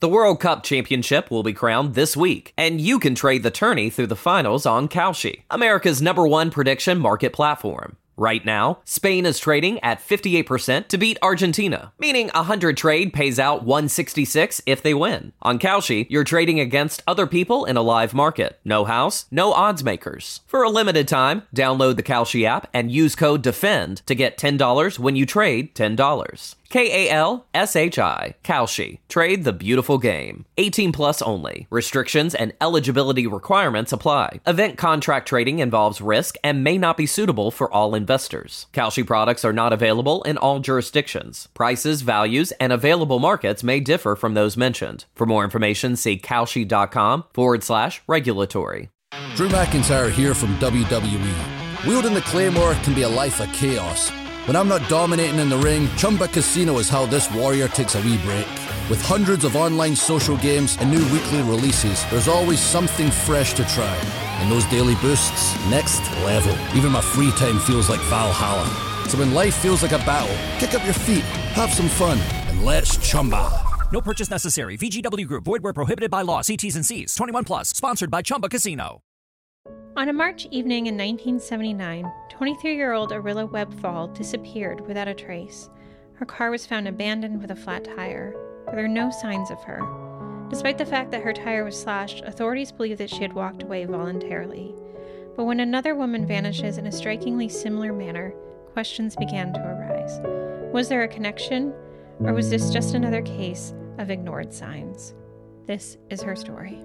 The World Cup Championship will be crowned this week, and you can trade the tourney through the finals on Kalshi, America's #1 prediction market platform. Right now, Spain is trading at 58% to beat Argentina, meaning 100 trade pays out 166 if they win. On Kalshi, you're trading against other people in a live market. No house, no odds makers. For a limited time, download the Kalshi app and use code DEFEND to get $10 when you trade $10. Kalshi. Kalshi. Trade the beautiful game. 18 plus only. Restrictions and eligibility requirements apply. Event contract trading involves risk and may not be suitable for all investors. Kalshi products are not available in all jurisdictions. Prices, values, and available markets may differ from those mentioned. For more information, see kalshi.com/regulatory. Drew McIntyre here from WWE. Wielding the Claymore can be a life of chaos. When I'm not dominating in the ring, Chumba Casino is how this warrior takes a wee break. With hundreds of online social games and new weekly releases, there's always something fresh to try. And those daily boosts, next level. Even my free time feels like Valhalla. So when life feels like a battle, kick up your feet, have some fun, and let's Chumba. No purchase necessary. VGW Group. Void where prohibited by law. See T's and C's. 21 plus. Sponsored by Chumba Casino. On a March evening in 1979, 23-year-old Arilla Webfall disappeared without a trace. Her car was found abandoned with a flat tire, but there are no signs of her. Despite the fact that her tire was slashed, authorities believe that she had walked away voluntarily. But when another woman vanishes in a strikingly similar manner, questions began to arise. Was there a connection, or was this just another case of ignored signs? This is her story.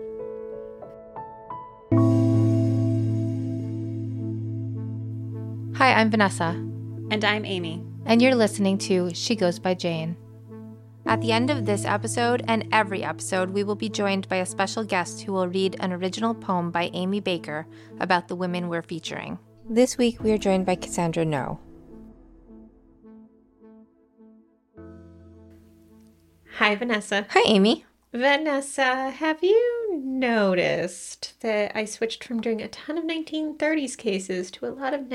Hi, I'm Vanessa. And I'm Amy. And you're listening to She Goes by Jane. At the end of this episode and every episode, we will be joined by a special guest who will read an original poem by Amy Baker about the women we're featuring. This week, we are joined by Cassandra No. Hi, Vanessa. Hi, Amy. Vanessa, have you noticed that I switched from doing a ton of 1930s cases to a lot of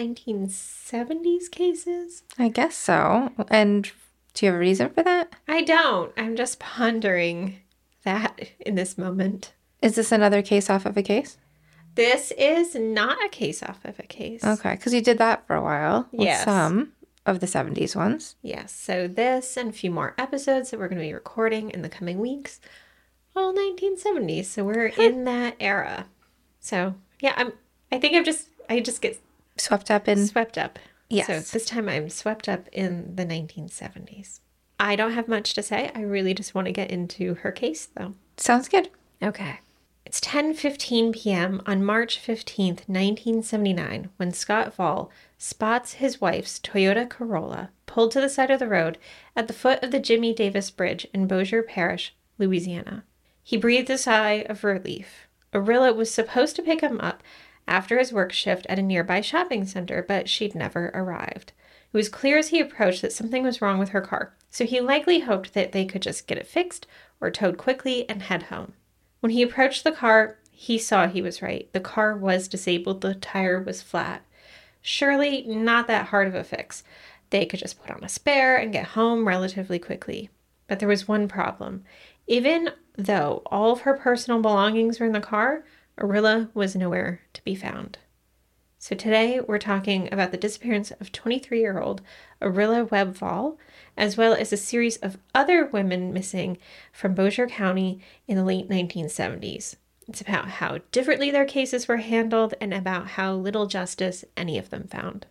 1970s cases? I guess so. And do you have a reason for that? I don't. I'm just pondering that in this moment. Is this another case off of a case? This is not a case off of a case. Okay, because you did that for a while. Yes. With some of the 70s ones. Yes, so this and a few more episodes that we're going to be recording in the coming weeks, all 1970s. So we're in that era. So yeah, I just get swept up in. Yes. So this time I'm swept up in the 1970s. I don't have much to say. I really just want to get into her case, though. Sounds good. Okay. It's 10:15 p.m. on March 15th, 1979, when Scott Vall spots his wife's Toyota Corolla pulled to the side of the road at the foot of the Jimmy Davis Bridge in Bossier Parish, Louisiana. He breathed a sigh of relief. Arilla was supposed to pick him up after his work shift at a nearby shopping center, but she'd never arrived. It was clear as he approached that something was wrong with her car, so he likely hoped that they could just get it fixed or towed quickly and head home. When he approached the car, he saw he was right. The car was disabled. The tire was flat. Surely not that hard of a fix. They could just put on a spare and get home relatively quickly. But there was one problem. Even though all of her personal belongings were in the car, Arilla was nowhere to be found. So today we're talking about the disappearance of 23-year-old Arilla Webfall, as well as a series of other women missing from Bossier County in the late 1970s. It's about how differently their cases were handled and about how little justice any of them found.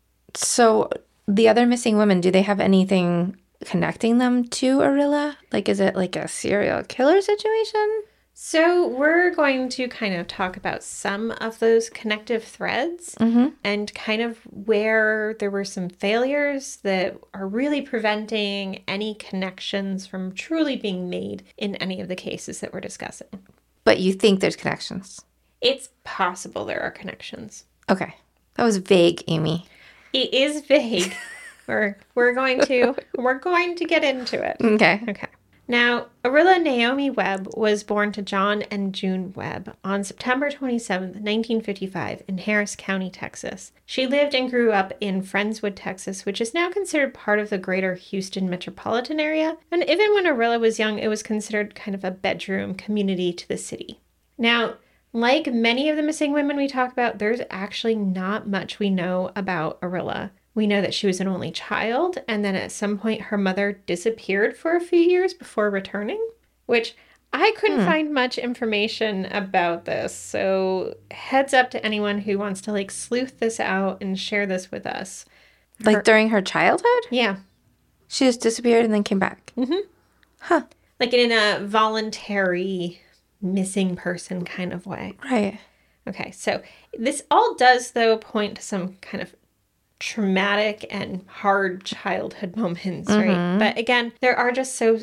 So the other missing women, do they have anything connecting them to Arilla? Like, is it like a serial killer situation? So we're going to kind of talk about some of those connective threads and kind of where there were some failures that are really preventing any connections from truly being made in any of the cases that we're discussing. But you think there's connections? It's possible there are connections. Okay. That was vague, Amy. It is vague. We're going to get into it. Okay. Okay. Now, Arilla Naomi Webb was born to John and June Webb on September 27, 1955, in Harris County, Texas. She lived and grew up in Friendswood, Texas, which is now considered part of the greater Houston metropolitan area. And even when Arilla was young, it was considered kind of a bedroom community to the city. Now, like many of the missing women we talk about, there's actually not much we know about Arilla. We know that she was an only child, and then at some point her mother disappeared for a few years before returning, which I couldn't find much information about this. So heads up to anyone who wants to sleuth this out and share this with us. During her childhood? Yeah. She just disappeared and then came back? Mm-hmm. Huh. In a voluntary missing person kind of way. Right. Okay, so this all does, though, point to some kind of traumatic and hard childhood moments, right? But again, there are just so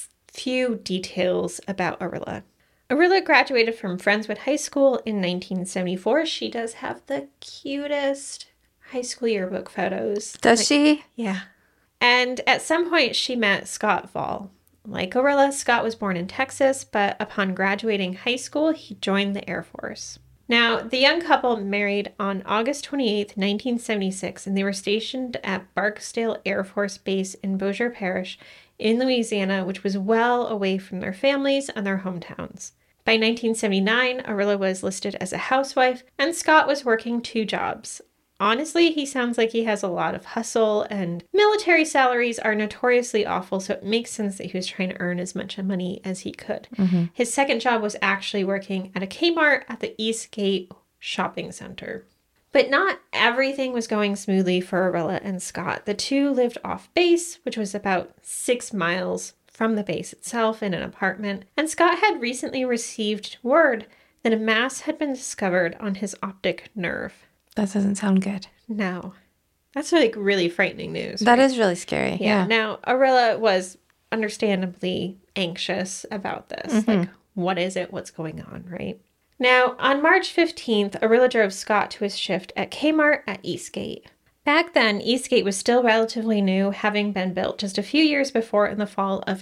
few details about Arilla. Arilla graduated from Friendswood High School in 1974. She does have the cutest high school yearbook photos. Does she? Yeah. And at some point, she met Scott Vall. Like Arilla, Scott was born in Texas, but upon graduating high school, he joined the Air Force. Now, the young couple married on August 28, 1976, and they were stationed at Barksdale Air Force Base in Bossier Parish in Louisiana, which was well away from their families and their hometowns. By 1979, Arilla was listed as a housewife, and Scott was working 2 jobs. Honestly, he sounds like he has a lot of hustle, and military salaries are notoriously awful, so it makes sense that he was trying to earn as much money as he could. His second job was actually working at a Kmart at the Eastgate Shopping Center. But not everything was going smoothly for Arilla and Scott. The two lived off base, which was about 6 miles from the base itself in an apartment, and Scott had recently received word that a mass had been discovered on his optic nerve. That doesn't sound good. No. That's really frightening news. That is really scary. Yeah. Now, Arilla was understandably anxious about this. What is it? What's going on, right? Now, on March 15th, Arilla drove Scott to his shift at Kmart at Eastgate. Back then, Eastgate was still relatively new, having been built just a few years before in the fall of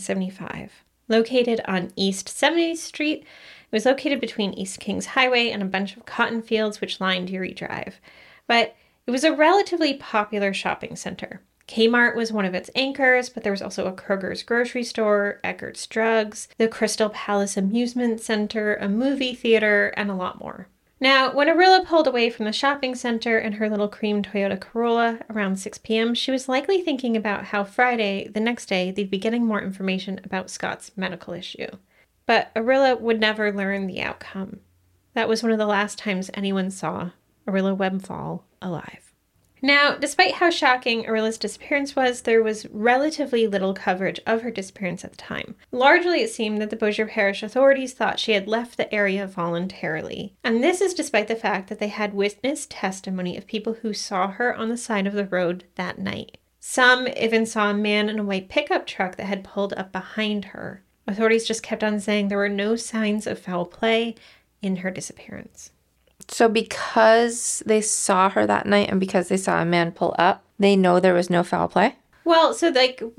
1975. Located on East 70th Street, it was located between East Kings Highway and a bunch of cotton fields which lined Erie Drive. But it was a relatively popular shopping center. Kmart was one of its anchors, but there was also a Kroger's grocery store, Eckerd's Drugs, the Crystal Palace Amusement Center, a movie theater, and a lot more. Now, when Arilla pulled away from the shopping center in her little cream Toyota Corolla around 6 p.m., she was likely thinking about how Friday, the next day, they'd be getting more information about Scott's medical issue. But Arilla would never learn the outcome. That was one of the last times anyone saw Arilla Webb Fall alive. Now, despite how shocking Arilla's disappearance was, there was relatively little coverage of her disappearance at the time. Largely, it seemed that the Bossier Parish authorities thought she had left the area voluntarily. And this is despite the fact that they had witness testimony of people who saw her on the side of the road that night. Some even saw a man in a white pickup truck that had pulled up behind her. Authorities just kept on saying there were no signs of foul play in her disappearance. So because they saw her that night and because they saw a man pull up, they know there was no foul play? Well, so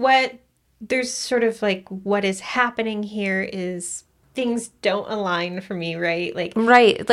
there's sort of what is happening here is things don't align for me, right? Right.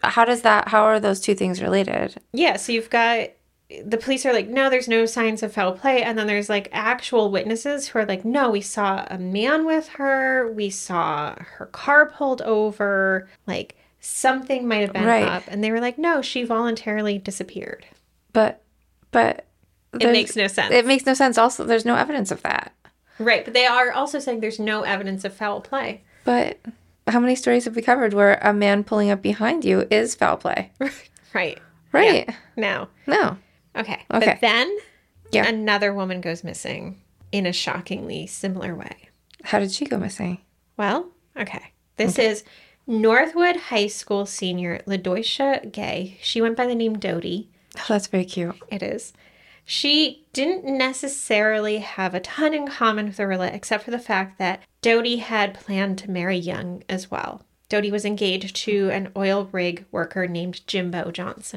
How are those two things related? Yeah, so you've got the police are no, there's no signs of foul play. And then there's actual witnesses who are no, we saw a man with her. We saw her car pulled over. Something might have been up. And they were no, she voluntarily disappeared. But it makes no sense. It makes no sense. Also, there's no evidence of that. Right. But they are also saying there's no evidence of foul play. But how many stories have we covered where a man pulling up behind you is foul play? Right. Right. Yeah. No. Okay. But then another woman goes missing in a shockingly similar way. How did she go missing? Well, okay. This is Northwood High School senior LaDoisha Gay. She went by the name Dodie. Oh, that's very cute. It is. She didn't necessarily have a ton in common with Arilla, except for the fact that Dodie had planned to marry young as well. Dodie was engaged to an oil rig worker named Jimbo Johnson.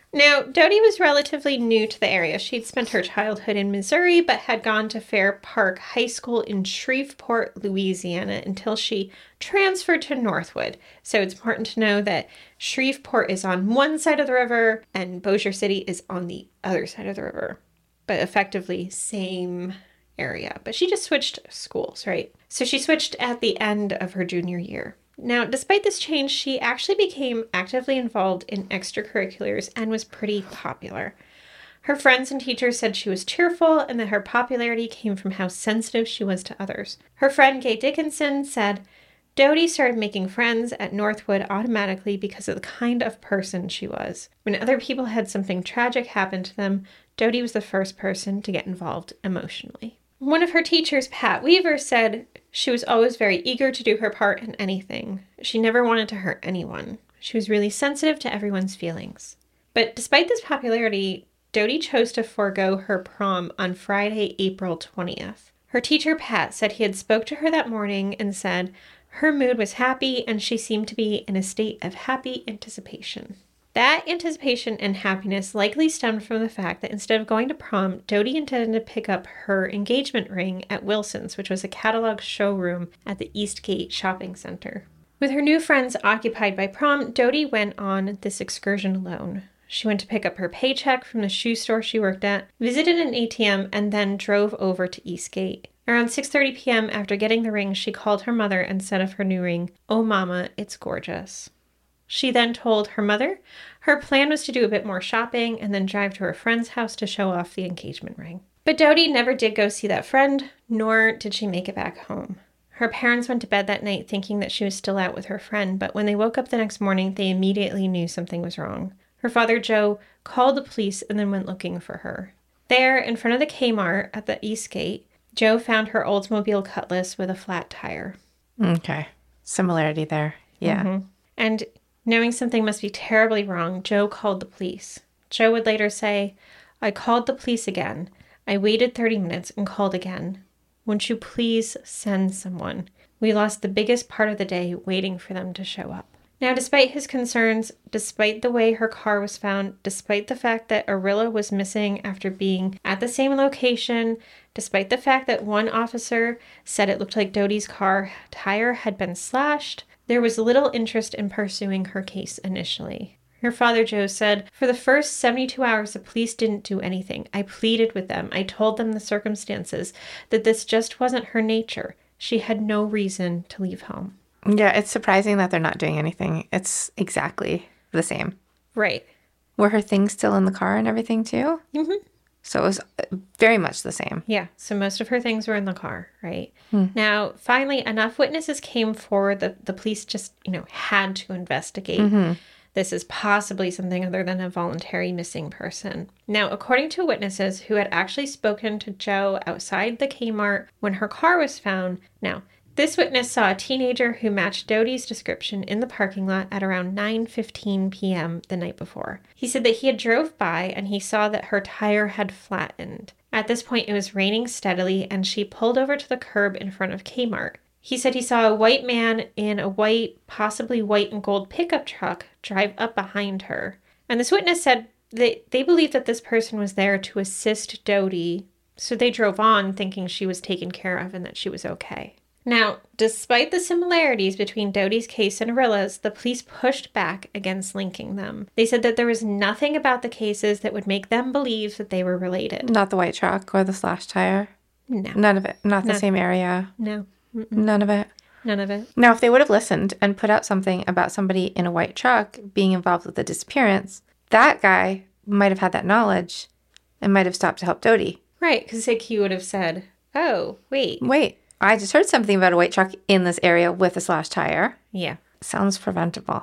Now, Dodie was relatively new to the area. She'd spent her childhood in Missouri, but had gone to Fair Park High School in Shreveport, Louisiana, until she transferred to Northwood. So it's important to know that Shreveport is on one side of the river and Bossier City is on the other side of the river. But effectively, same area. But she just switched schools, right? So she switched at the end of her junior year. Now, despite this change, she actually became actively involved in extracurriculars and was pretty popular. Her friends and teachers said she was cheerful and that her popularity came from how sensitive she was to others. Her friend Gay Dickinson said, Dodie started making friends at Northwood automatically because of the kind of person she was. When other people had something tragic happen to them, Dodie was the first person to get involved emotionally. One of her teachers, Pat Weaver, said she was always very eager to do her part in anything. She never wanted to hurt anyone. She was really sensitive to everyone's feelings. But despite this popularity, Dodie chose to forego her prom on Friday, April 20th. Her teacher, Pat, said he had spoke to her that morning and said her mood was happy and she seemed to be in a state of happy anticipation. That anticipation and happiness likely stemmed from the fact that instead of going to prom, Dodie intended to pick up her engagement ring at Wilson's, which was a catalog showroom at the Eastgate Shopping Center. With her new friends occupied by prom, Dodie went on this excursion alone. She went to pick up her paycheck from the shoe store she worked at, visited an ATM, and then drove over to Eastgate. Around 6:30 p.m. after getting the ring, she called her mother and said of her new ring, "Oh, Mama, it's gorgeous." She then told her mother her plan was to do a bit more shopping and then drive to her friend's house to show off the engagement ring. But Dodie never did go see that friend, nor did she make it back home. Her parents went to bed that night thinking that she was still out with her friend, but when they woke up the next morning, they immediately knew something was wrong. Her father, Joe, called the police and then went looking for her. There, in front of the Kmart at the Eastgate, Joe found her Oldsmobile Cutlass with a flat tire. Okay. Similarity there. Yeah. Mm-hmm. And knowing something must be terribly wrong, Joe called the police. Joe would later say, "I called the police again. I waited 30 minutes and called again. Won't you please send someone? We lost the biggest part of the day waiting for them to show up." Now, despite his concerns, despite the way her car was found, despite the fact that Arilla was missing after being at the same location, despite the fact that one officer said it looked like Dodie's car tire had been slashed, there was little interest in pursuing her case initially. Her father, Joe, said, "For the first 72 hours, the police didn't do anything. I pleaded with them. I told them the circumstances, that this just wasn't her nature. She had no reason to leave home." Yeah, it's surprising that they're not doing anything. It's exactly the same. Right. Were her things still in the car and everything too? Mm-hmm. So it was very much the same. Yeah, so most of her things were in the car, right? Now, finally, enough witnesses came forward that the police just, had to investigate. This is possibly something other than a voluntary missing person. Now, according to witnesses who had actually spoken to Joe outside the Kmart when her car was found, now, this witness saw a teenager who matched Dodie's description in the parking lot at around 9:15 p.m. the night before. He said that he had drove by and he saw that her tire had flattened. At this point, it was raining steadily and she pulled over to the curb in front of Kmart. He said he saw a white man in a white, possibly white and gold pickup truck drive up behind her. And this witness said that they believed that this person was there to assist Dodie, so they drove on thinking she was taken care of and that she was okay. Now, despite the similarities between Dodie's case and Arilla's, the police pushed back against linking them. They said that there was nothing about the cases that would make them believe that they were related. Not the white truck or the slashed tire? No. None of it? Not the same area? No. None of it? None of it. Now, if they would have listened and put out something about somebody in a white truck being involved with the disappearance, that guy might have had that knowledge and might have stopped to help Dodie. Right, because he would have said, "Oh, wait. I just heard something about a white truck in this area with a slashed tire." Yeah. Sounds preventable.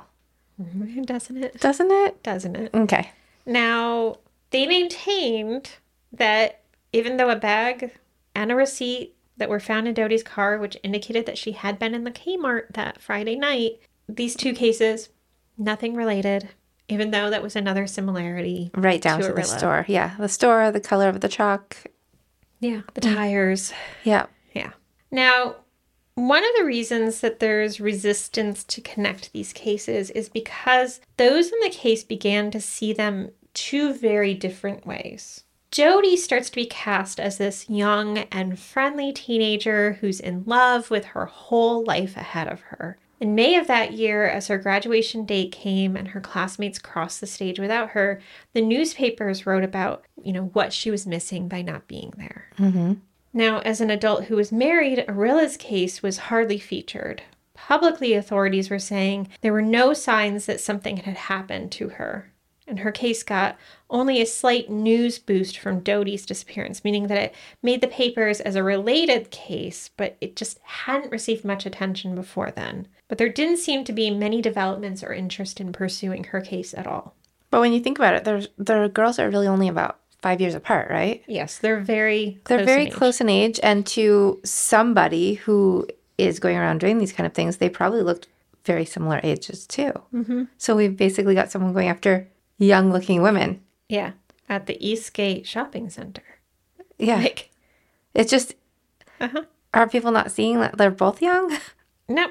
Doesn't it? Doesn't it? Doesn't it? Okay. Now, they maintained that even though a bag and a receipt that were found in Dodie's car, which indicated that she had been in the Kmart that Friday night, these two cases, nothing related, even though that was another similarity. Right down to the Arilla. store. Yeah. The store, the color of the truck. Yeah. The tires. Yeah. Yeah. Now, one of the reasons that there's resistance to connect these cases is because those in the case began to see them two very different ways. Dodie starts to be cast as this young and friendly teenager who's in love with her whole life ahead of her. In May of that year, as her graduation date came and her classmates crossed the stage without her, the newspapers wrote about, what she was missing by not being there. Mm-hmm. Now, as an adult who was married, Arilla's case was hardly featured. Publicly, authorities were saying there were no signs that something had happened to her. And her case got only a slight news boost from Dodie's disappearance, meaning that it made the papers as a related case, but it just hadn't received much attention before then. But there didn't seem to be many developments or interest in pursuing her case at all. But when you think about it, the girls are really only about 5 years apart, right? Yes, they're very close in age. And to somebody who is going around doing these kind of things, they probably looked very similar ages too. Mm-hmm. So we've basically got someone going after young-looking women. Yeah, at the Eastgate Shopping Center. Yeah. It's just, are people not seeing that they're both young? Nope.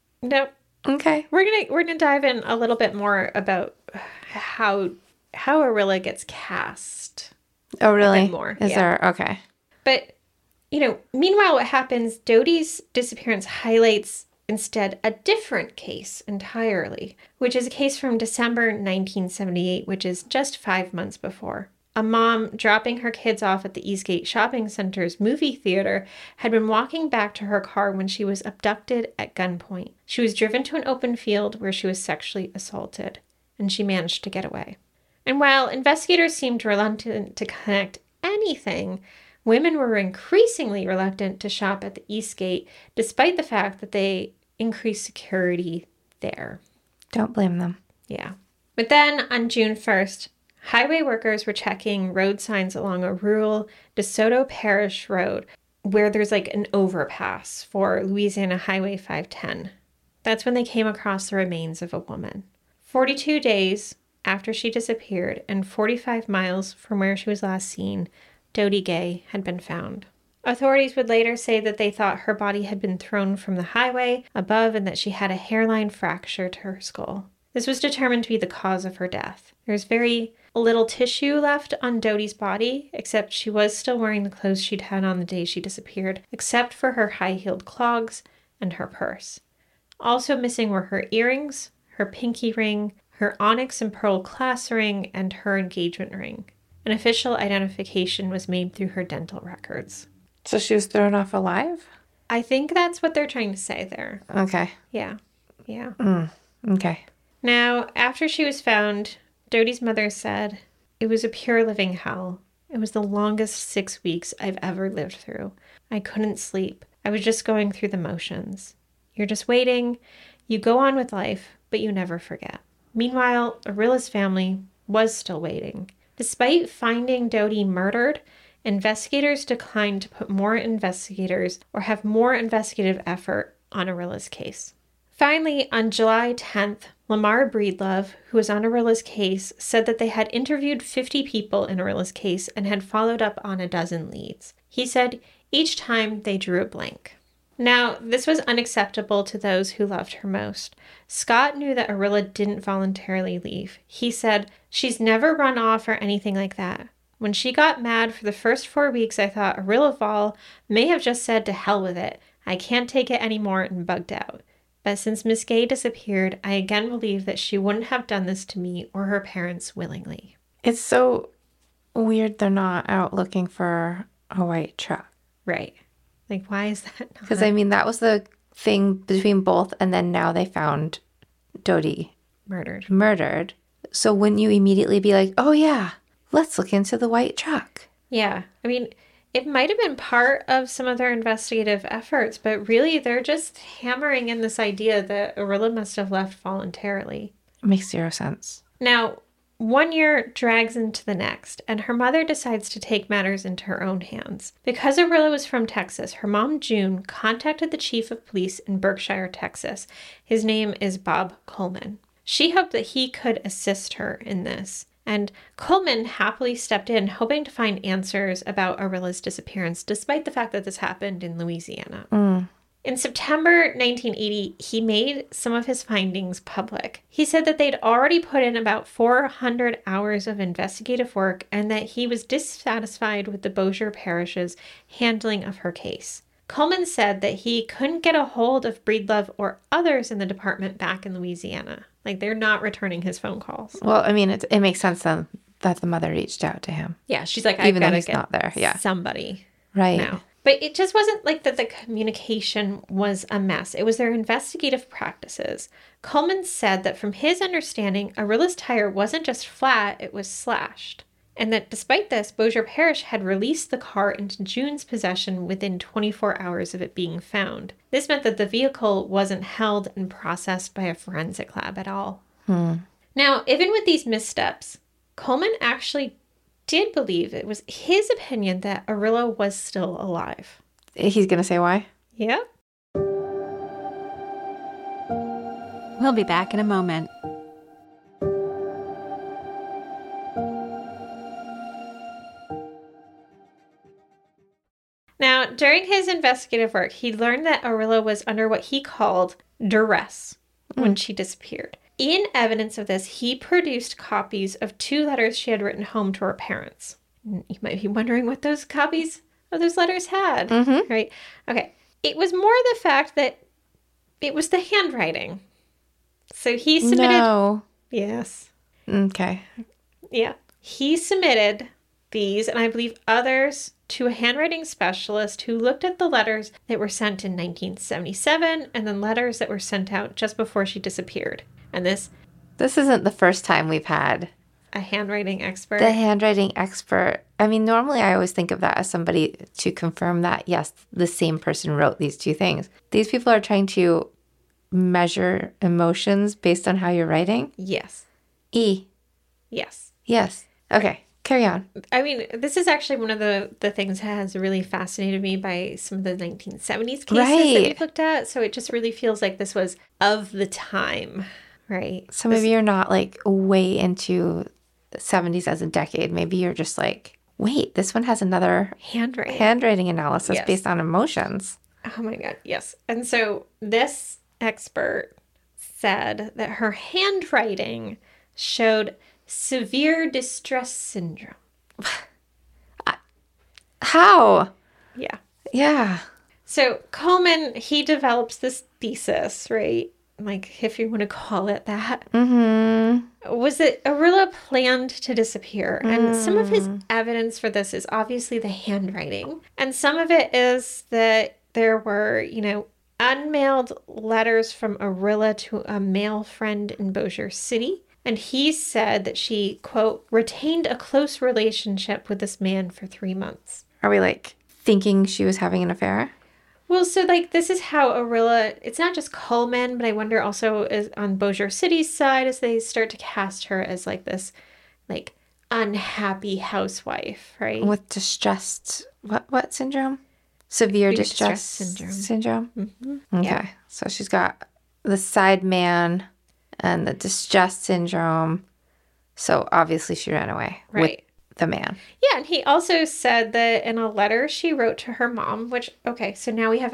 Okay. We're gonna dive in a little bit more about how Arilla gets cast. Oh, really? A bit more. Is there? Okay. But, meanwhile, what happens, Dodie's disappearance highlights instead a different case entirely, which is a case from December 1978, which is just 5 months before. A mom dropping her kids off at the Eastgate Shopping Center's movie theater had been walking back to her car when she was abducted at gunpoint. She was driven to an open field where she was sexually assaulted, and she managed to get away. And while investigators seemed reluctant to connect anything, women were increasingly reluctant to shop at the Eastgate, despite the fact that they increased security there. Don't blame them. Yeah. But then on June 1st, highway workers were checking road signs along a rural DeSoto Parish road where there's an overpass for Louisiana Highway 510. That's when they came across the remains of a woman. 42 days after she disappeared and 45 miles from where she was last seen, Dodie Gay had been found. Authorities would later say that they thought her body had been thrown from the highway above and that she had a hairline fracture to her skull. This was determined to be the cause of her death. There's very little tissue left on Dodie's body, except she was still wearing the clothes she'd had on the day she disappeared, except for her high-heeled clogs and her purse. Also missing were her earrings, her pinky ring, her onyx and pearl class ring, and her engagement ring. An official identification was made through her dental records. So she was thrown off alive? I think that's what they're trying to say there. Okay. Yeah. Okay. Now, after she was found, Dodie's mother said, "It was a pure living hell. It was the longest 6 weeks I've ever lived through. I couldn't sleep. I was just going through the motions. You're just waiting. You go on with life, but you never forget." Meanwhile, Arilla's family was still waiting. Despite finding Dodie murdered, investigators declined to put more investigators or have more investigative effort on Arilla's case. Finally, on July 10th, Lamar Breedlove, who was on Arilla's case, said that they had interviewed 50 people in Arilla's case and had followed up on a dozen leads. He said each time they drew a blank. Now, this was unacceptable to those who loved her most. Scott knew that Arilla didn't voluntarily leave. He said, "She's never run off or anything like that. When she got mad for the first 4 weeks, I thought Arilla Vall may have just said to hell with it. I can't take it anymore and bugged out. But since Miss Gay disappeared, I again believe that she wouldn't have done this to me or her parents willingly." It's so weird they're not out looking for a white truck. Right. Why is that not? Because, that was the thing between both, and then now they found Dodie murdered. So wouldn't you immediately be like, oh yeah, let's look into the white truck? Yeah. It might have been part of some of their investigative efforts, but really they're just hammering in this idea that Arilla must have left voluntarily. It makes zero sense. Now, 1 year drags into the next, and her mother decides to take matters into her own hands. Because Arilla was from Texas, her mom, June, contacted the chief of police in Berkshire, Texas. His name is Bob Coleman. She hoped that he could assist her in this, and Coleman happily stepped in, hoping to find answers about Arilla's disappearance, despite the fact that this happened in Louisiana. In September 1980, he made some of his findings public. He said that they'd already put in about 400 hours of investigative work and that he was dissatisfied with the Bossier Parish's handling of her case. Coleman said that he couldn't get a hold of Breedlove or others in the department back in Louisiana. Like, they're not returning his phone calls. Well, I mean, it makes sense then that the mother reached out to him. Yeah, she's like, I've Even though got to he's get not there. Yeah. somebody Right. now. But it just wasn't like that the communication was a mess. It was their investigative practices. Coleman said that from his understanding, Arilla's tire wasn't just flat, it was slashed. And that despite this, Bossier Parish had released the car into June's possession within 24 hours of it being found. This meant that the vehicle wasn't held and processed by a forensic lab at all. Now, even with these missteps, Coleman actually did believe it was his opinion that Arilla was still alive. He's going to say why? Yeah. We'll be back in a moment. Now, during his investigative work, he learned that Arilla was under what he called duress when she disappeared. In evidence of this, he produced copies of 2 letters she had written home to her parents. You might be wondering what those copies of those letters had, right? Okay. It was more the fact that it was the handwriting. So he submitted... No. Yes. Okay. Yeah. He submitted these, and I believe others, to a handwriting specialist who looked at the letters that were sent in 1977 and then letters that were sent out just before she disappeared. And this isn't the first time we've had a handwriting expert. the handwriting expert. I mean, normally I always think of that as somebody to confirm that, yes, the same person wrote these 2 things. These people are trying to measure emotions based on how you're writing. Yes. Yes. Okay. Carry on. I mean, this is actually one of the things that has really fascinated me by some of the 1970s cases that we've looked at. So it just really feels like this was of the time, right? So maybe you're not like way into the 70s as a decade. Maybe you're just like, wait, this one has another handwriting analysis based on emotions. Oh my God, yes. And so this expert said that her handwriting showed severe distress syndrome. How? Yeah. Yeah. So Coleman, he develops this thesis, right? Like, if you want to call it that. Was that Arilla planned to disappear. And some of his evidence for this is obviously the handwriting. And some of it is that there were, unmailed letters from Arilla to a male friend in Bossier City. And he said that she, quote, retained a close relationship with this man for 3 months. Are we like thinking she was having an affair? Well, so like this is how Arilla, it's not just Coleman, but I wonder also is on Bossier City's side as they start to cast her as like this like unhappy housewife, right? With distressed, what syndrome? Severe distress syndrome. Okay. Yeah. So she's got the side man and the distress syndrome. So obviously she ran away with the man. Yeah, and he also said that in a letter she wrote to her mom, which, okay, so now we have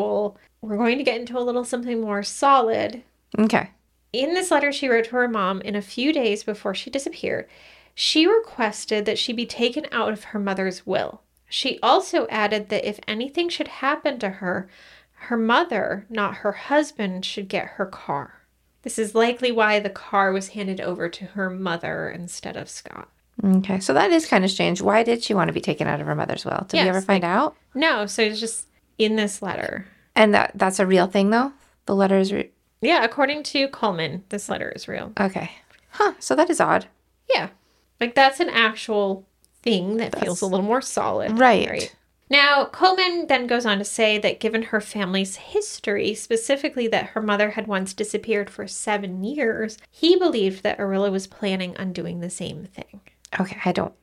we're going to get into a little something more solid. Okay. In this letter she wrote to her mom in a few days before she disappeared, she requested that she be taken out of her mother's will. She also added that if anything should happen to her, her mother, not her husband, should get her car. This is likely why the car was handed over to her mother instead of Scott. Okay, so that is kind of strange. Why did she want to be taken out of her mother's will? Did we ever find out? No, so it's just in this letter. And that's a real thing, though? The letter is real? Yeah, according to Coleman, this letter is real. Okay. Huh, so that is odd. Yeah. Like, that's an actual thing that feels a little more solid. Right. Now, Coleman then goes on to say that given her family's history, specifically that her mother had once disappeared for 7 years, he believed that Arilla was planning on doing the same thing. Okay, I don't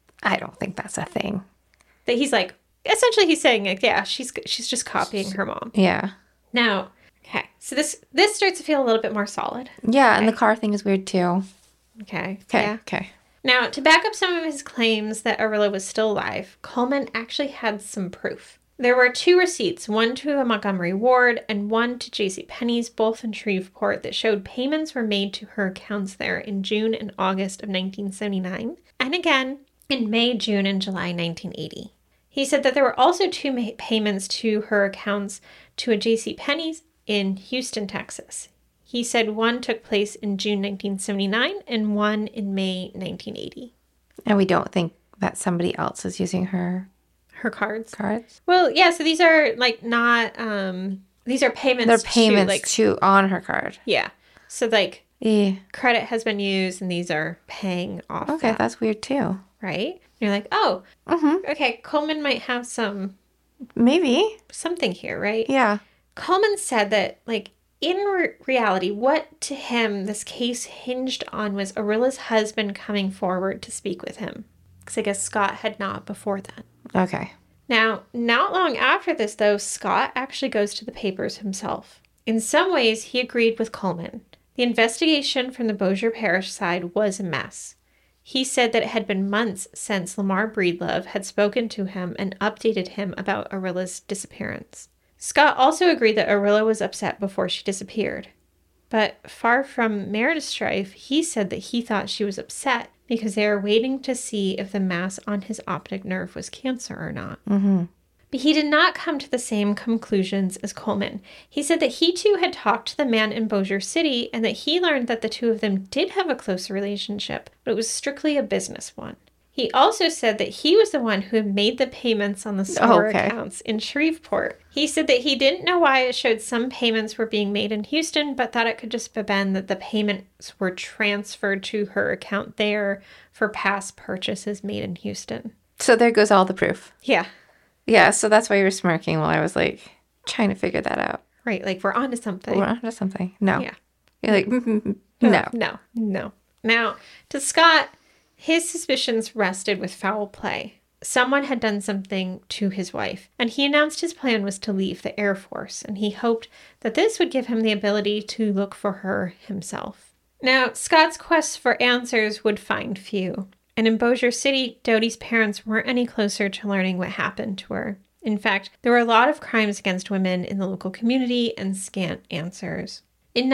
think that's a thing. That he's like, essentially he's saying, like, yeah, she's just copying her mom. Yeah. Now, okay, so this starts to feel a little bit more solid. Yeah, and the car thing is weird too. Okay. Okay. Now, to back up some of his claims that Arilla was still alive, Coleman actually had some proof. There were 2 receipts, one to a Montgomery Ward and one to JCPenney's, both in Shreveport, that showed payments were made to her accounts there in June and August of 1979, and again in May, June, and July 1980. He said that there were also 2 payments to her accounts to a JCPenney's in Houston, Texas. He said one took place in June 1979 and one in May 1980. And we don't think that somebody else is using her cards. Well, yeah, so these are like not these are payments. They're payments to, like, to on her card. Yeah. So like credit has been used and these are paying off. Okay, that's weird too. Right? You're like, oh, okay, Coleman might have something here, right? Yeah. Coleman said that, like, in reality, what to him this case hinged on was Arilla's husband coming forward to speak with him. Because I guess Scott had not before then. Okay. Now, not long after this, though, Scott actually goes to the papers himself. In some ways, he agreed with Coleman. The investigation from the Bossier Parish side was a mess. He said that it had been months since Lamar Breedlove had spoken to him and updated him about Arilla's disappearance. Scott also agreed that Arilla was upset before she disappeared. But far from Meredith's strife, he said that he thought she was upset because they were waiting to see if the mass on his optic nerve was cancer or not. But he did not come to the same conclusions as Coleman. He said that he too had talked to the man in Bossier City and that he learned that the two of them did have a close relationship, but it was strictly a business one. He also said that he was the one who had made the payments on the store accounts in Shreveport. He said that he didn't know why it showed some payments were being made in Houston, but thought it could just have been that the payments were transferred to her account there for past purchases made in Houston. So there goes all the proof. Yeah. Yeah, so that's why you were smirking while I was, like, trying to figure that out. Right, like, we're onto something. We're onto something. No. Yeah. You're like, no. No. Now, to Scott, his suspicions rested with foul play. Someone had done something to his wife, and he announced his plan was to leave the Air Force, and he hoped that this would give him the ability to look for her himself. Now, Scott's quest for answers would find few, and in Bossier City, Dodi's parents weren't any closer to learning what happened to her. In fact, there were a lot of crimes against women in the local community and scant answers. In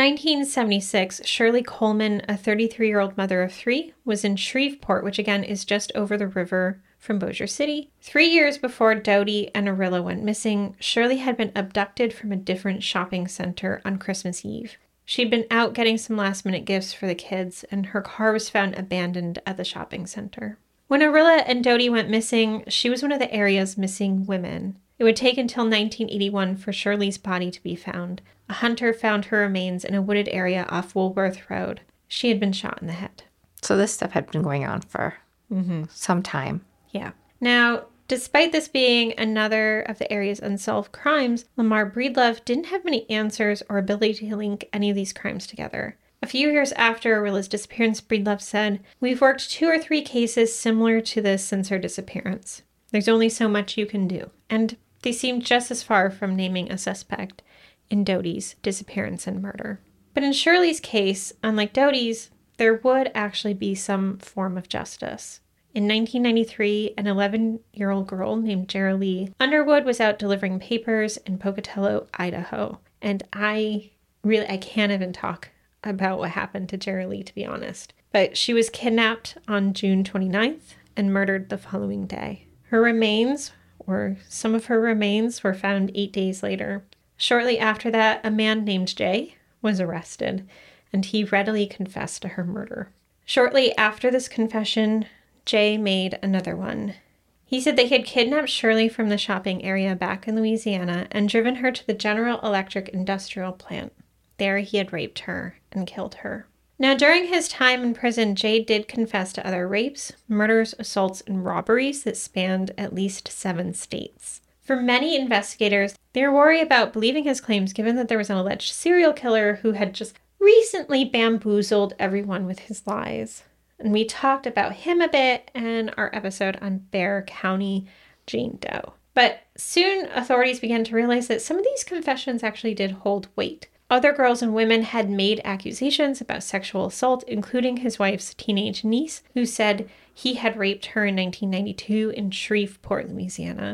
1976, Shirley Coleman, a 33-year-old mother of 3, was in Shreveport, which again is just over the river from Bossier City. 3 years before Dodi and Arilla went missing, Shirley had been abducted from a different shopping center on Christmas Eve. She'd been out getting some last-minute gifts for the kids, and her car was found abandoned at the shopping center. When Arilla and Dodi went missing, she was one of the area's missing women. It would take until 1981 for Shirley's body to be found. A hunter found her remains in a wooded area off Woolworth Road. She had been shot in the head. So this stuff had been going on for some time. Yeah. Now, despite this being another of the area's unsolved crimes, Lamar Breedlove didn't have many answers or ability to link any of these crimes together. A few years after Arilla's disappearance, Breedlove said, "We've worked 2 or 3 cases similar to this since her disappearance. There's only so much you can do." And they seemed just as far from naming a suspect in Dodi's disappearance and murder. But in Shirley's case, unlike Dodi's, there would actually be some form of justice. In 1993, an 11-year-old girl named Jerilee Underwood was out delivering papers in Pocatello, Idaho. And I can't even talk about what happened to Jerilee, to be honest. But she was kidnapped on June 29th and murdered the following day. Her remains, or some of her remains, were found 8 days later. Shortly after that, a man named Jay was arrested, and he readily confessed to her murder. Shortly after this confession, Jay made another one. He said that he had kidnapped Shirley from the shopping area back in Louisiana and driven her to the General Electric industrial plant. There he had raped her and killed her. Now, during his time in prison, Jay did confess to other rapes, murders, assaults, and robberies that spanned at least 7 states. For many investigators, they were worried about believing his claims given that there was an alleged serial killer who had just recently bamboozled everyone with his lies. And we talked about him a bit in our episode on Bexar County Jane Doe. But soon authorities began to realize that some of these confessions actually did hold weight. Other girls and women had made accusations about sexual assault, including his wife's teenage niece, who said he had raped her in 1992 in Shreveport, Louisiana.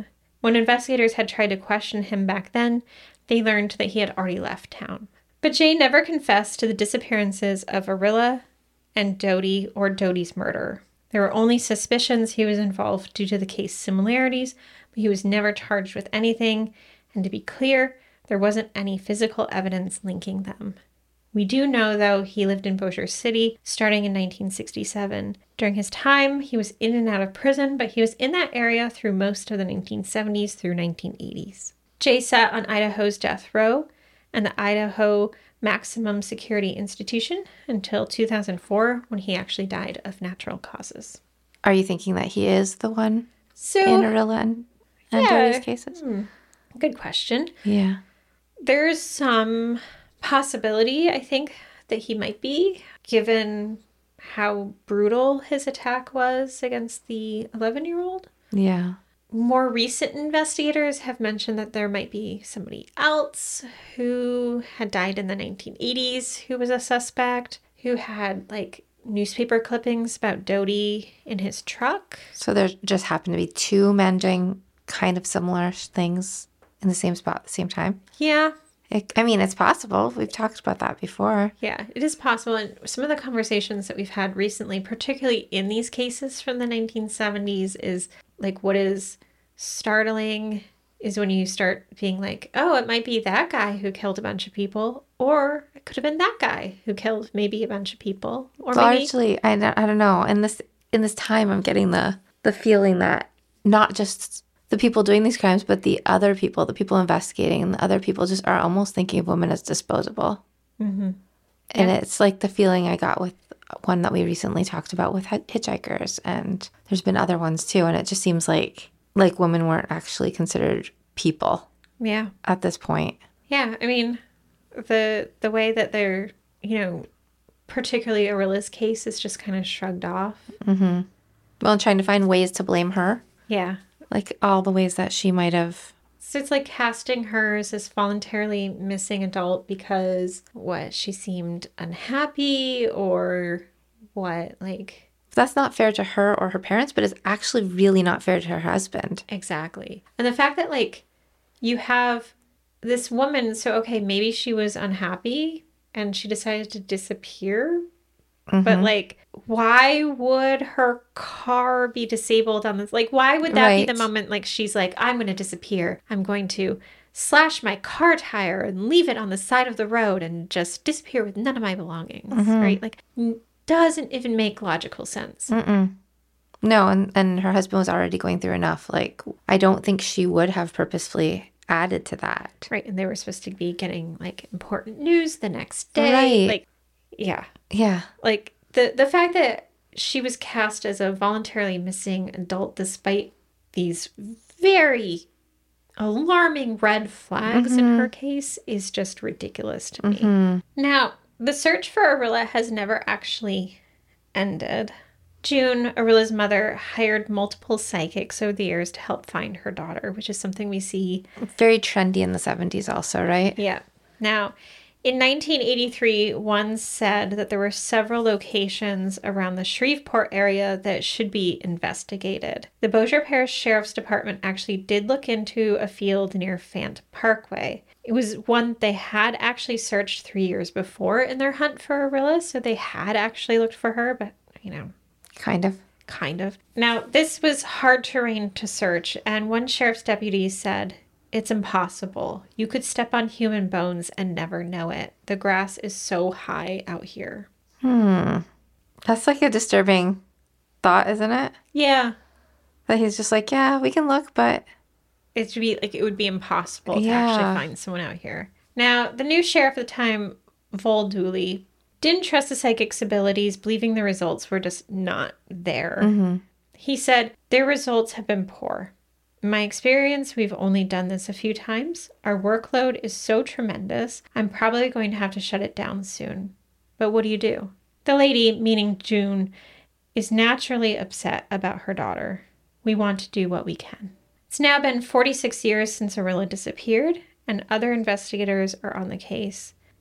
When investigators had tried to question him back then, they learned that he had already left town. But Jay never confessed to the disappearances of Arilla and Dodi or Dodi's murder. There were only suspicions he was involved due to the case similarities, but he was never charged with anything. And to be clear, there wasn't any physical evidence linking them. We do know, though, he lived in Bossier City starting in 1967. During his time, he was in and out of prison, but he was in that area through most of the 1970s through 1980s. Jay sat on Idaho's death row and the Idaho Maximum Security Institution until 2004, when he actually died of natural causes. Are you thinking that he is the one So, in Arilla and Dodi's cases? Good question. Yeah. There's some possibility, I think, that he might be, given how brutal his attack was against the 11-year-old. Yeah. More recent investigators have mentioned that there might be somebody else who had died in the 1980s who was a suspect, who had, like, newspaper clippings about Dodi in his truck. So there just happened to be two men doing kind of similar things in the same spot at the same time? Yeah. It's possible. We've talked about that before. Yeah, it is possible. And some of the conversations that we've had recently, particularly in these cases from the 1970s, is like, what is startling is when you start being like, oh, it might be that guy who killed a bunch of people, or it could have been that guy who killed maybe a bunch of people, or largely, I don't know. In this time, I'm getting the feeling that not just the people doing these crimes, but the other people, the people investigating, and the other people just are almost thinking of women as disposable. Mm-hmm. And it's like the feeling I got with one that we recently talked about with hitchhikers, and there's been other ones too. And it just seems like women weren't actually considered people. Yeah. At this point. Yeah, I mean, the way that they're, particularly Arilla's case is just kind of shrugged off. Mm-hmm. Well, trying to find ways to blame her. Yeah. Like all the ways that she might have. So it's like casting her as this voluntarily missing adult because she seemed unhappy or what, like. That's not fair to her or her parents, but it's actually really not fair to her husband. Exactly. And the fact that, like, you have this woman, so okay, maybe she was unhappy and she decided to disappear. Mm-hmm. But, like, why would her car be disabled on this? Like, why would that be the moment, like, she's like, I'm going to disappear. I'm going to slash my car tire and leave it on the side of the road and just disappear with none of my belongings, right? Like, doesn't even make logical sense. No, and her husband was already going through enough. Like, I don't think she would have purposefully added to that. Right, and they were supposed to be getting, like, important news the next day. Right. Like, yeah. Yeah. Like, the fact that she was cast as a voluntarily missing adult despite these very alarming red flags in her case is just ridiculous to me. Now, the search for Arilla has never actually ended. June, Arilla's mother, hired multiple psychics over the years to help find her daughter, which is something we see. Very trendy in the 70s also, right? Yeah. Now, in 1983, one said that there were several locations around the Shreveport area that should be investigated. The Bossier Parish Sheriff's Department actually did look into a field near Fant Parkway. It was one they had actually searched 3 years before in their hunt for Arilla, so they had actually looked for her, but, Kind of. Now, this was hard terrain to search, and one sheriff's deputy said, "It's impossible. You could step on human bones and never know it. The grass is so high out here." That's like a disturbing thought, isn't it? Yeah. That he's just like, yeah, we can look, but it would be impossible to actually find someone out here. Now, the new sheriff at the time, Vol Dooley, didn't trust the psychic's abilities, believing the results were just not there. He said, "Their results have been poor. In my experience, we've only done this a few times. Our workload is so tremendous, I'm probably going to have to shut it down soon. But what do you do?" The lady, meaning June, is naturally upset about her daughter. "We want to do what we can." It's now been 46 years since Arilla disappeared, and other investigators are on the case.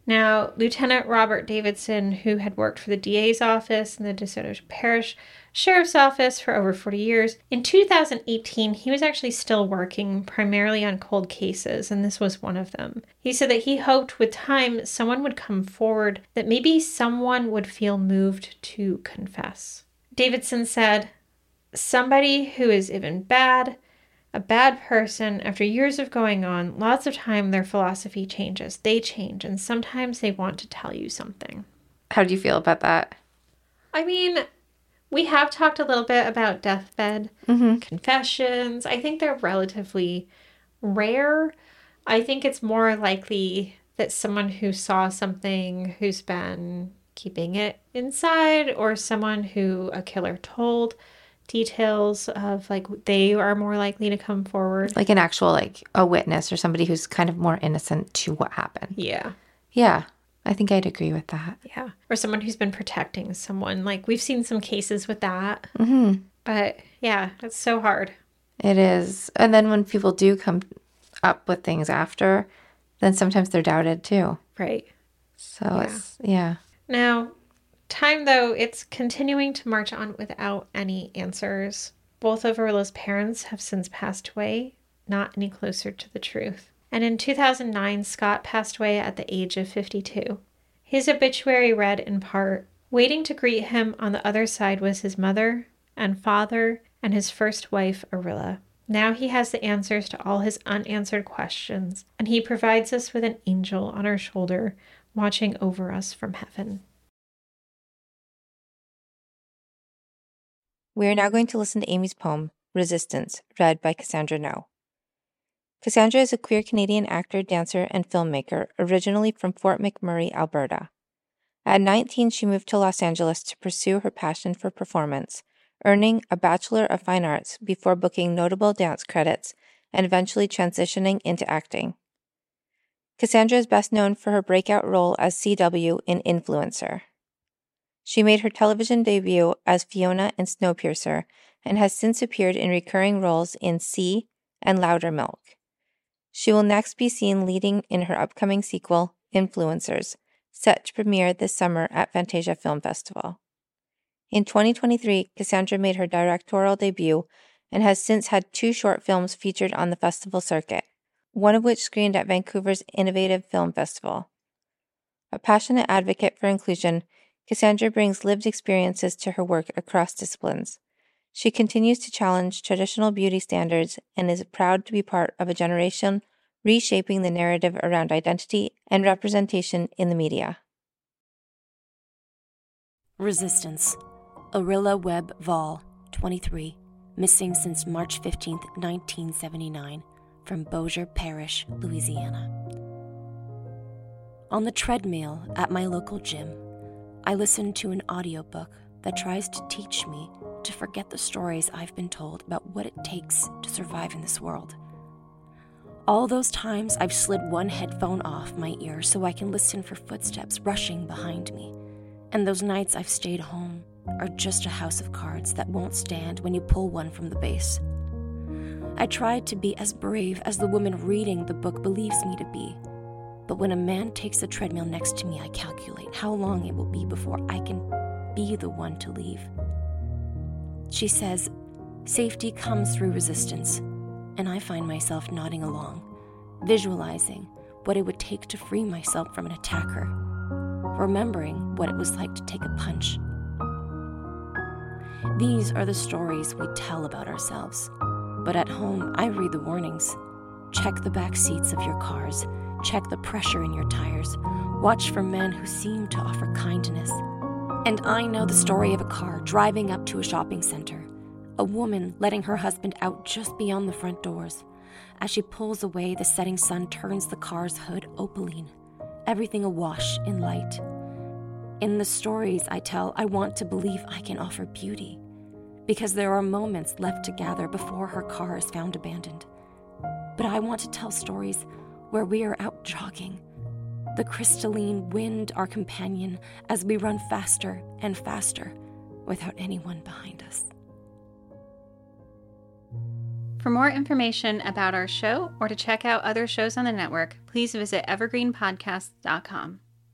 Now, Lieutenant Robert Davidson, who had worked for the DA's office and the DeSoto Parish Sheriff's Office for over 40 years, in 2018, he was actually still working primarily on cold cases, and this was one of them. He said that he hoped with time someone would come forward, that maybe someone would feel moved to confess. Davidson said, "Somebody who is even bad, a bad person, after years of going on, lots of time their philosophy changes. They change, and sometimes they want to tell you something." How do you feel about that? I mean, we have talked a little bit about deathbed confessions. I think they're relatively rare. I think it's more likely that someone who saw something who's been keeping it inside, or someone who a killer told details of, like, they are more likely to come forward. Like an actual, like, a witness or somebody who's kind of more innocent to what happened. Yeah. Yeah, I think I'd agree with that. Yeah. Or someone who's been protecting someone. Like, we've seen some cases with that. But yeah, it's so hard. It is. And then when people do come up with things after, then sometimes they're doubted too. Right. So it's, yeah. Now, time, though, it's continuing to march on without any answers. Both of Arilla's parents have since passed away, not any closer to the truth. And in 2009, Scott passed away at the age of 52. His obituary read in part, "Waiting to greet him on the other side was his mother and father and his first wife, Arilla. Now he has the answers to all his unanswered questions, and he provides us with an angel on our shoulder, watching over us from heaven." We are now going to listen to Amy's poem, Resistance, read by Cassandra No. Cassandra is a queer Canadian actor, dancer, and filmmaker, originally from Fort McMurray, Alberta. At 19, she moved to Los Angeles to pursue her passion for performance, earning a Bachelor of Fine Arts before booking notable dance credits and eventually transitioning into acting. Cassandra is best known for her breakout role as CW in Influencer. She made her television debut as Fiona in Snowpiercer and has since appeared in recurring roles in See and Louder Milk. She will next be seen leading in her upcoming sequel, Influencers, set to premiere this summer at Fantasia Film Festival. In 2023, Cassandra made her directorial debut and has since had 2 short films featured on the festival circuit, one of which screened at Vancouver's Innovative Film Festival. A passionate advocate for inclusion, Cassandra brings lived experiences to her work across disciplines. She continues to challenge traditional beauty standards and is proud to be part of a generation reshaping the narrative around identity and representation in the media. Resistance. Arilla Webb Vall, 23, missing since March 15, 1979, from Bossier Parish, Louisiana. On the treadmill at my local gym, I listen to an audiobook that tries to teach me to forget the stories I've been told about what it takes to survive in this world. All those times I've slid one headphone off my ear so I can listen for footsteps rushing behind me. And those nights I've stayed home are just a house of cards that won't stand when you pull one from the base. I tried to be as brave as the woman reading the book believes me to be. But when a man takes the treadmill next to me, I calculate how long it will be before I can be the one to leave. She says, safety comes through resistance, and I find myself nodding along, visualizing what it would take to free myself from an attacker, remembering what it was like to take a punch. These are the stories we tell about ourselves, but at home I read the warnings. Check the back seats of your cars, check the pressure in your tires, watch for men who seem to offer kindness. And I know the story of a car driving up to a shopping center, a woman letting her husband out just beyond the front doors. As she pulls away, the setting sun turns the car's hood opaline, everything awash in light. In the stories I tell, I want to believe I can offer beauty, because there are moments left to gather before her car is found abandoned. But I want to tell stories where we are out jogging, the crystalline wind our companion as we run faster and faster without anyone behind us. For more information about our show or to check out other shows on the network, please visit evergreenpodcast.com.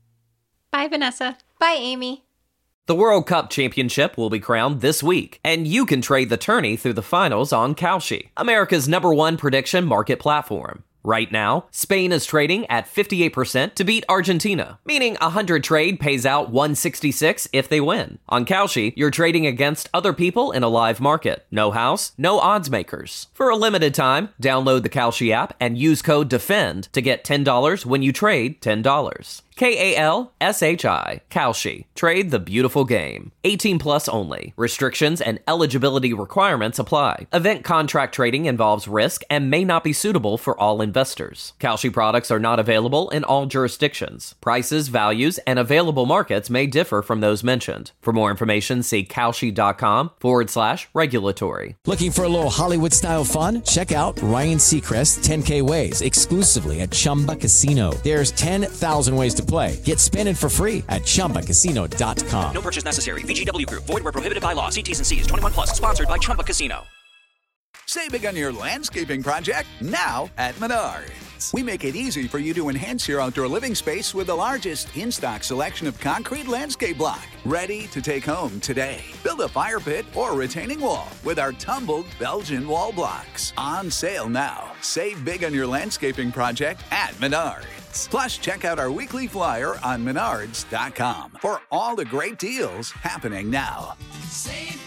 Bye, Vanessa. Bye, Amy. The World Cup Championship will be crowned this week, and you can trade the tourney through the finals on Kalshi, America's #1 prediction market platform. Right now, Spain is trading at 58% to beat Argentina, meaning 100 trade pays out 166 if they win. On Kalshi, you're trading against other people in a live market. No house, no odds makers. For a limited time, download the Kalshi app and use code DEFEND to get $10 when you trade $10. Kalshi. Kalshi. Trade the beautiful game. 18 plus only. Restrictions and eligibility requirements apply. Event contract trading involves risk and may not be suitable for all investors. Kalshi products are not available in all jurisdictions. Prices, values, and available markets may differ from those mentioned. For more information, see kalshi.com/regulatory. Looking for a little Hollywood-style fun? Check out Ryan Seacrest's 10K Ways exclusively at Chumba Casino. There's 10,000 ways to play. Get spinning for free at ChumbaCasino.com. No purchase necessary. VGW Group. Void where prohibited by law. See T's and C's. 21 plus. Sponsored by Chumba Casino. Save big on your landscaping project now at Menards. We make it easy for you to enhance your outdoor living space with the largest in-stock selection of concrete landscape block. Ready to take home today. Build a fire pit or retaining wall with our tumbled Belgian wall blocks. On sale now. Save big on your landscaping project at Menards. Plus, check out our weekly flyer on Menards.com for all the great deals happening now. Save